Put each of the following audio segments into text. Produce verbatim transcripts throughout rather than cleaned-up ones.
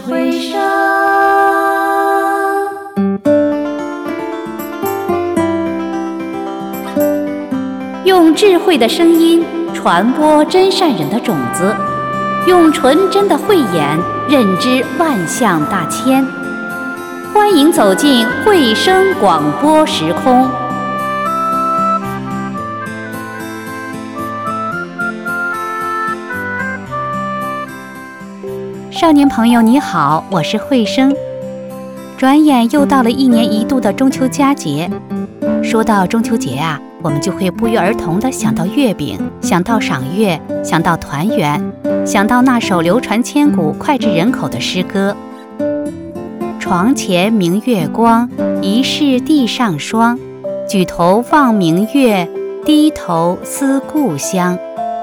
回声。用智慧的声音传播真善人的种子，用纯真的慧眼认知万象大千。欢迎走进慧声广播时空。少年朋友你好，我是慧声。转眼又到了一年一度的中秋佳节。说到中秋节啊，我们就会不约而同地想到月饼，想到赏月，想到团圆，想到那首流传千古、脍炙人口的诗歌：床前明月光，疑是地上霜。举头望明月，低头思故乡。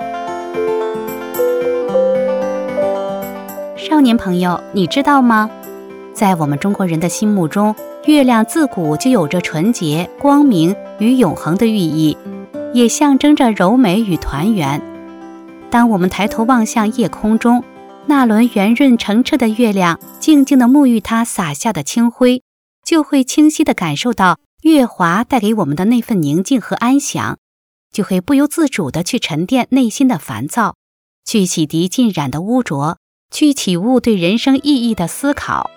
少年朋友，你知道吗？在我们中国人的心目中，月亮自古就有着纯洁、光明与永恒的寓意，也象征着柔美与团圆。当我们抬头望向夜空中，那轮圆润澄澈的月亮，静静地沐浴它洒下的清辉，就会清晰地感受到月华带给我们的那份宁静和安详，就会不由自主地去沉淀内心的烦躁，去洗涤浸染的污浊，去体悟对人生意义的思考。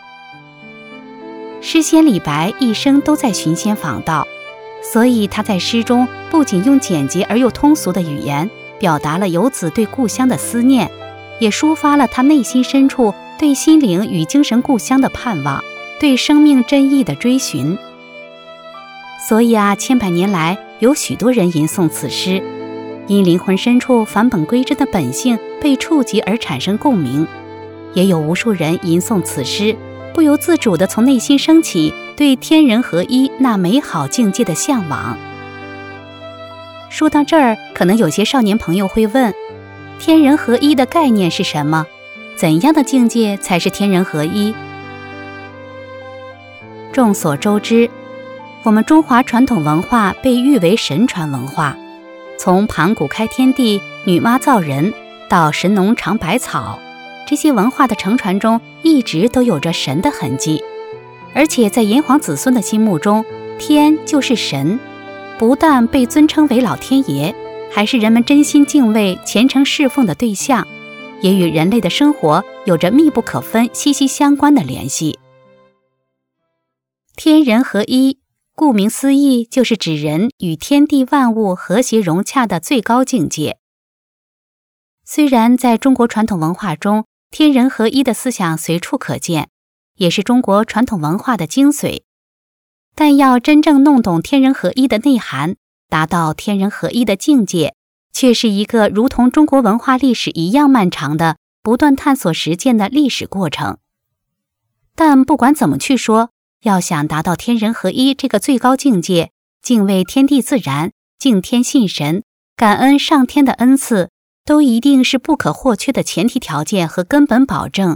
诗仙李白一生都在寻仙访道，所以他在诗中不仅用简洁而又通俗的语言表达了游子对故乡的思念，也抒发了他内心深处对心灵与精神故乡的盼望，对生命真意的追寻。所以啊，千百年来有许多人吟诵此诗，因灵魂深处返本归真的本性被触及而产生共鸣，也有无数人吟诵此诗，不由自主地从内心升起对天人合一那美好境界的向往。说到这儿，可能有些少年朋友会问，天人合一的概念是什么？怎样的境界才是天人合一？众所周知，我们中华传统文化被誉为神传文化，从盘古开天地、女娲造人到神农尝百草，这些文化的承传中一直都有着神的痕迹。而且在炎黄子孙的心目中，天就是神，不但被尊称为老天爷，还是人们真心敬畏、虔诚侍奉的对象，也与人类的生活有着密不可分、息息相关的联系。天人合一，顾名思义，就是指人与天地万物和谐融洽的最高境界。虽然在中国传统文化中，天人合一的思想随处可见，也是中国传统文化的精髓，但要真正弄懂天人合一的内涵，达到天人合一的境界，却是一个如同中国文化历史一样漫长的不断探索实践的历史过程。但不管怎么去说，要想达到天人合一这个最高境界，敬畏天地自然，敬天信神，感恩上天的恩赐，都一定是不可或缺的前提条件和根本保证。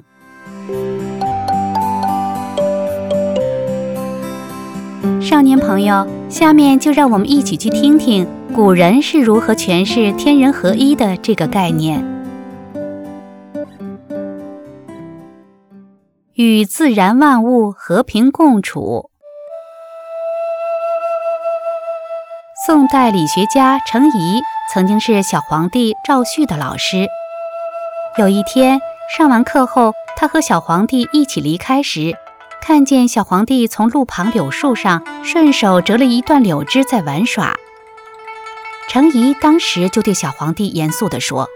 少年朋友，下面就让我们一起去听听古人是如何诠释天人合一的这个概念。与自然万物和平共处。宋代理学家程颐曾经是小皇帝赵煦的老师。有一天上完课后，他和小皇帝一起离开时，看见小皇帝从路旁柳树上顺手折了一段柳枝在玩耍。程颐当时就对小皇帝严肃地说：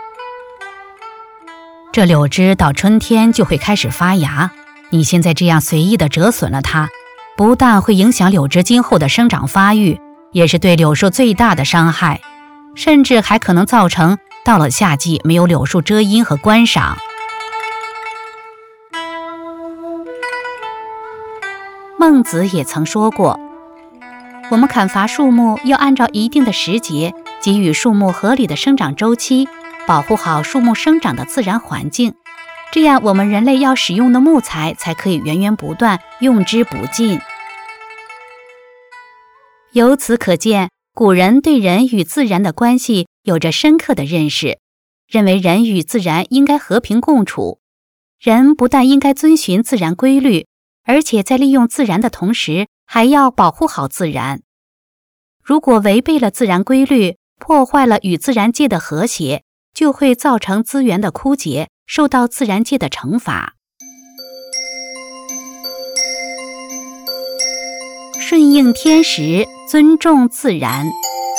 这柳枝到春天就会开始发芽，你现在这样随意地折损了它，不但会影响柳枝今后的生长发育，也是对柳树最大的伤害，甚至还可能造成到了夏季没有柳树遮阴和观赏。孟子也曾说过，我们砍伐树木要按照一定的时节，给予树木合理的生长周期，保护好树木生长的自然环境，这样我们人类要使用的木材才可以源源不断，用之不尽。由此可见，古人对人与自然的关系有着深刻的认识，认为人与自然应该和平共处。 人不但应该遵循自然规律，而且在利用自然的同时，还要保护好自然。如果违背了自然规律，破坏了与自然界的和谐，就会造成资源的枯竭，受到自然界的惩罚。顺应天时，尊重自然。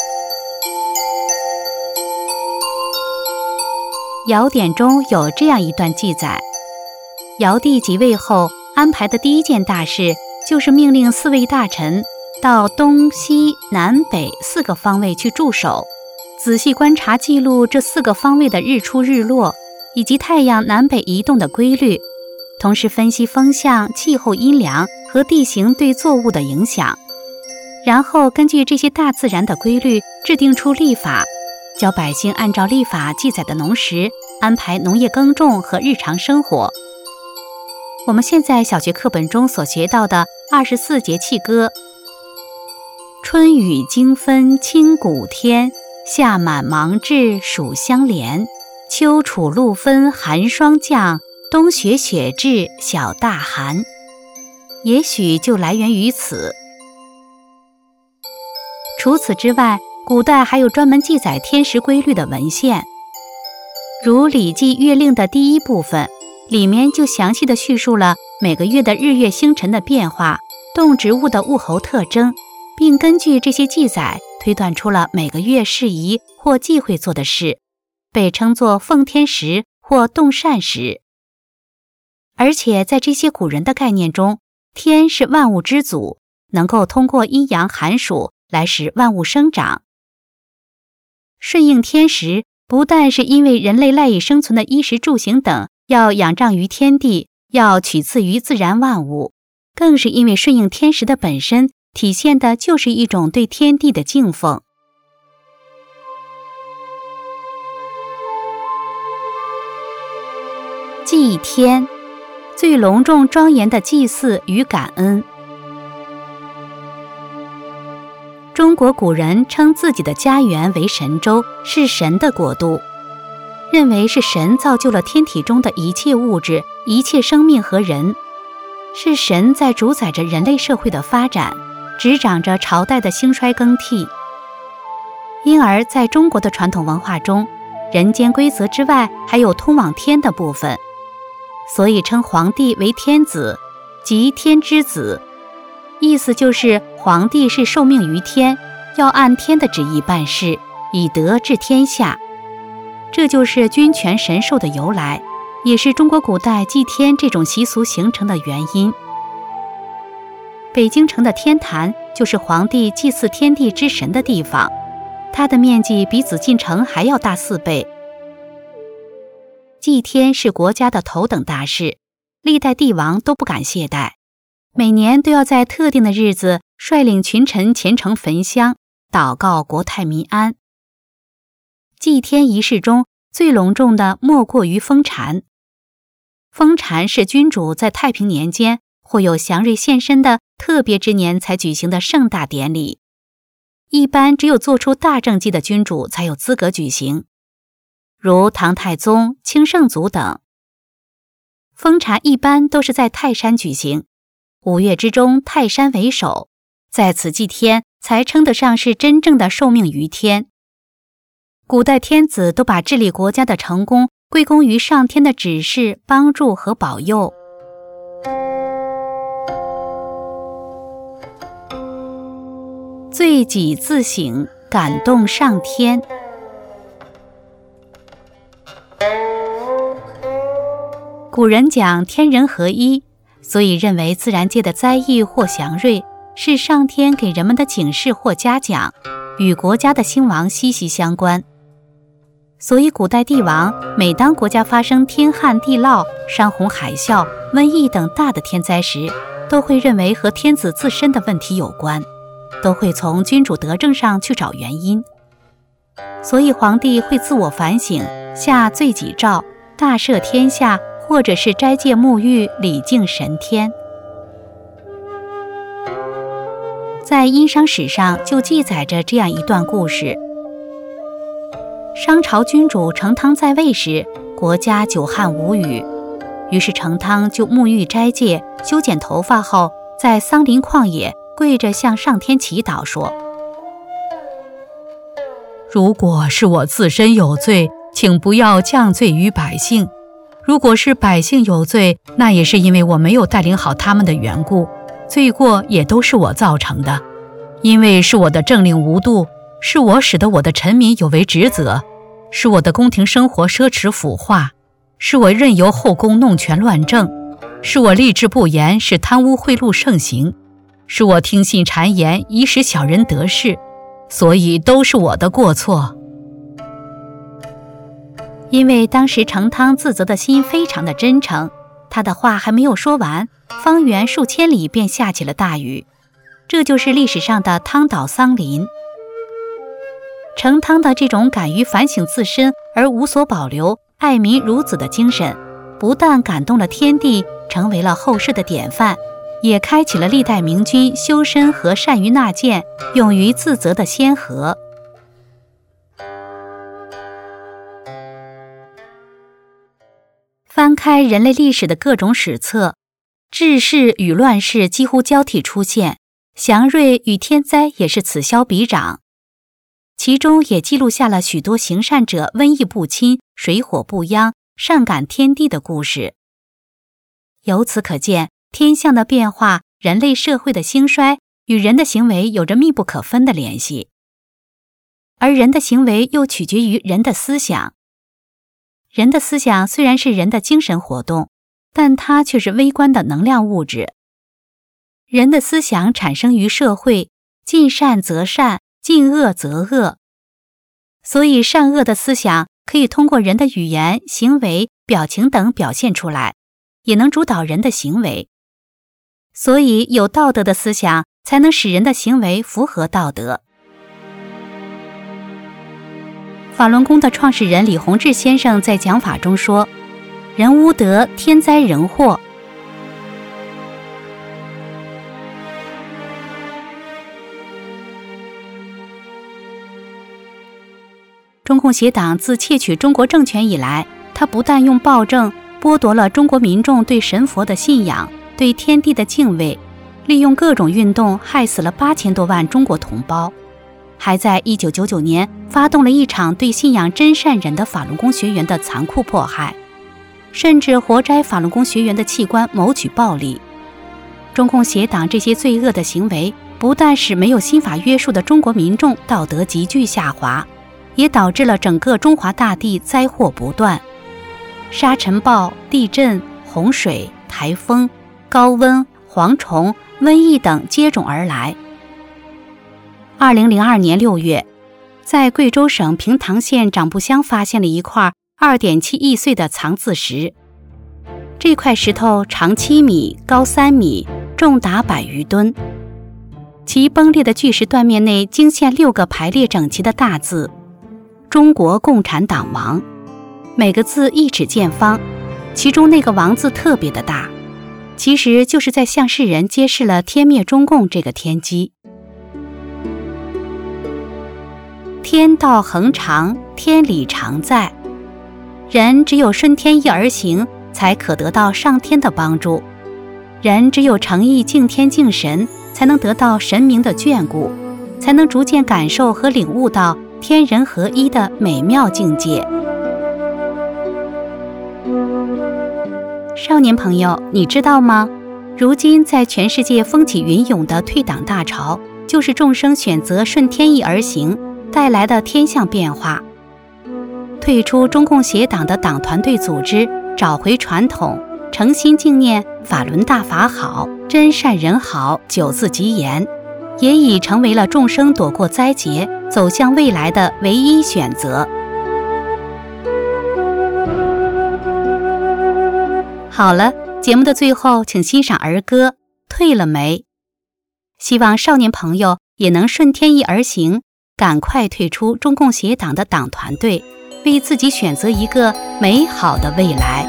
尧典中有这样一段记载：尧帝即位后，安排的第一件大事就是命令四位大臣到东西南北四个方位去驻守，仔细观察记录这四个方位的日出日落，以及太阳南北移动的规律，同时分析风向、气候阴凉和地形对作物的影响，然后根据这些大自然的规律制定出历法，教百姓按照历法记载的农时安排农业耕种和日常生活。我们现在小学课本中所学到的二十四节气歌：春雨经分清谷天，夏满芒至暑相连，秋处露分寒霜降，冬雪雪至小大寒，也许就来源于此。除此之外，古代还有专门记载天时规律的文献，如《礼记月令》的第一部分，里面就详细地叙述了每个月的日月星辰的变化、动植物的物候特征，并根据这些记载推断出了每个月适宜或忌讳做的事，被称作奉天时或动善时。而且在这些古人的概念中，天是万物之祖，能够通过阴阳寒暑来使万物生长。顺应天时，不但是因为人类赖以生存的衣食住行等要仰仗于天地，要取次于自然万物，更是因为顺应天时的本身体现的就是一种对天地的敬奉。祭天，最隆重庄严的祭祀与感恩。中国古人称自己的家园为神州，是神的国度，认为是神造就了天体中的一切物质、一切生命和人，是神在主宰着人类社会的发展，执掌着朝代的兴衰更替。因而在中国的传统文化中，人间规则之外还有通往天的部分，所以称皇帝为天子，即天之子。意思就是皇帝是受命于天，要按天的旨意办事，以德治天下。这就是君权神授的由来，也是中国古代祭天这种习俗形成的原因。北京城的天坛就是皇帝祭祀天地之神的地方，它的面积比紫禁城还要大四倍。祭天是国家的头等大事，历代帝王都不敢懈怠，每年都要在特定的日子率领群臣虔诚焚香，祷告国泰民安。祭天仪式中最隆重的莫过于封禅。封禅是君主在太平年间或有祥瑞现身的特别之年才举行的盛大典礼，一般只有做出大政绩的君主才有资格举行，如唐太宗、清圣祖等。封禅一般都是在泰山举行，五岳之中泰山为首，在此祭天才称得上是真正的受命于天。古代天子都把治理国家的成功归功于上天的指示、帮助和保佑。罪己自省，感动上天。古人讲天人合一，所以认为自然界的灾异或祥瑞是上天给人们的警示或嘉奖，与国家的兴亡息息相关。所以古代帝王每当国家发生天旱地涝、山洪海啸、瘟疫等大的天灾时，都会认为和天子自身的问题有关，都会从君主德政上去找原因。所以皇帝会自我反省，下罪己诏，大赦天下，或者是斋戒沐浴，礼敬神天。在殷商史上就记载着这样一段故事：商朝君主成汤在位时，国家久旱无雨， 于是成汤就沐浴斋戒，修剪头发后，在桑林旷野跪着向上天祈祷说：如果是我自身有罪，请不要降罪于百姓；如果是百姓有罪，那也是因为我没有带领好他们的缘故，罪过也都是我造成的。因为是我的政令无度，是我使得我的臣民有违职责，是我的宫廷生活奢侈腐化，是我任由后宫弄权乱政，是我吏治不严，使贪污贿赂盛行，是我听信谗言，以使小人得势，所以都是我的过错。因为当时成汤自责的心非常的真诚，他的话还没有说完，方圆数千里便下起了大雨。这就是历史上的汤岛桑林。成汤的这种敢于反省自身而无所保留、爱民如子的精神，不但感动了天地，成为了后世的典范，也开启了历代明君修身和善于纳谏、勇于自责的先河。翻开人类历史的各种史册，治世与乱世几乎交替出现，祥瑞与天灾也是此消彼长，其中也记录下了许多行善者瘟疫不侵、水火不殃、善感天地的故事。由此可见，天象的变化、人类社会的兴衰与人的行为有着密不可分的联系，而人的行为又取决于人的思想。人的思想虽然是人的精神活动，但它却是微观的能量物质。人的思想产生于社会，尽善则善，尽恶则恶。所以善恶的思想可以通过人的语言、行为、表情等表现出来，也能主导人的行为。所以有道德的思想才能使人的行为符合道德。法轮功的创始人李洪志先生在讲法中说：人无德，天灾人祸。中共协党自窃取中国政权以来，他不但用暴政剥夺了中国民众对神佛的信仰、对天地的敬畏，利用各种运动害死了八千多万中国同胞，还在一九九九年发动了一场对信仰真善忍的法轮功学员的残酷迫害，甚至活摘法轮功学员的器官谋取暴利。中共协党这些罪恶的行为，不但使没有新法约束的中国民众道德急剧下滑，也导致了整个中华大地灾祸不断，沙尘暴、地震、洪水、台风、高温、蝗虫、瘟疫等接踵而来。二零零二年六月，在贵州省平塘县长布乡发现了一块 二点七亿岁的藏字石。这块石头长七米，高三米，重达百余吨。其崩裂的巨石断面内惊现六个排列整齐的大字：中国共产党王。每个字一尺见方，其中那个王字特别的大，其实就是在向世人揭示了天灭中共这个天机。天道恒长，天理常在。人只有顺天意而行，才可得到上天的帮助；人只有诚意敬天敬神，才能得到神明的眷顾，才能逐渐感受和领悟到天人合一的美妙境界。少年朋友，你知道吗？如今在全世界风起云涌的退党大潮，就是众生选择顺天意而行带来的天象变化。退出中共协党的党团队组织，找回传统，诚心敬念法轮大法好，真善人好九字吉言，也已成为了众生躲过灾劫、走向未来的唯一选择。好了，节目的最后，请欣赏儿歌《退了没》。希望少年朋友也能顺天意而行，赶快退出中共协党的党团队，为自己选择一个美好的未来。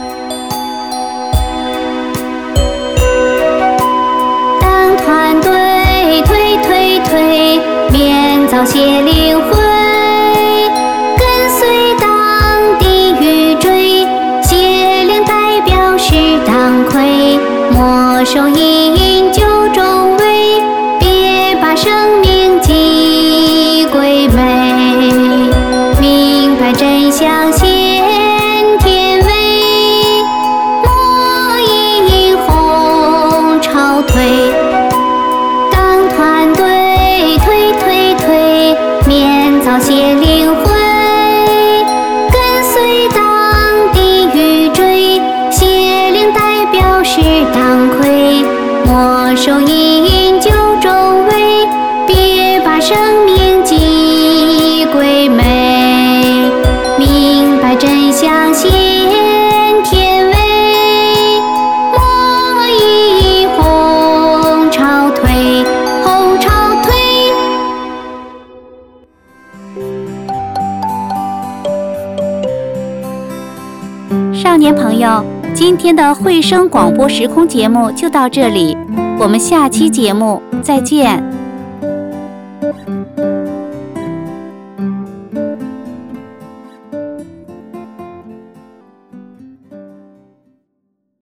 党团队退退退，免遭邪灵会，跟随党的余追，邪灵代表是愧，莫手饮酒中味，别把生命寄归美。明白真相先天威，莫因红潮退。当团队退退退，免遭邪灵魂，跟随当地欲追，邪灵代表是当亏。莫手饮酒中味，别把生命寄归美。明白真相先天威，莫以红潮退，红潮退。 少年朋友，今天的慧声广播时空节目就到这里，我们下期节目再见。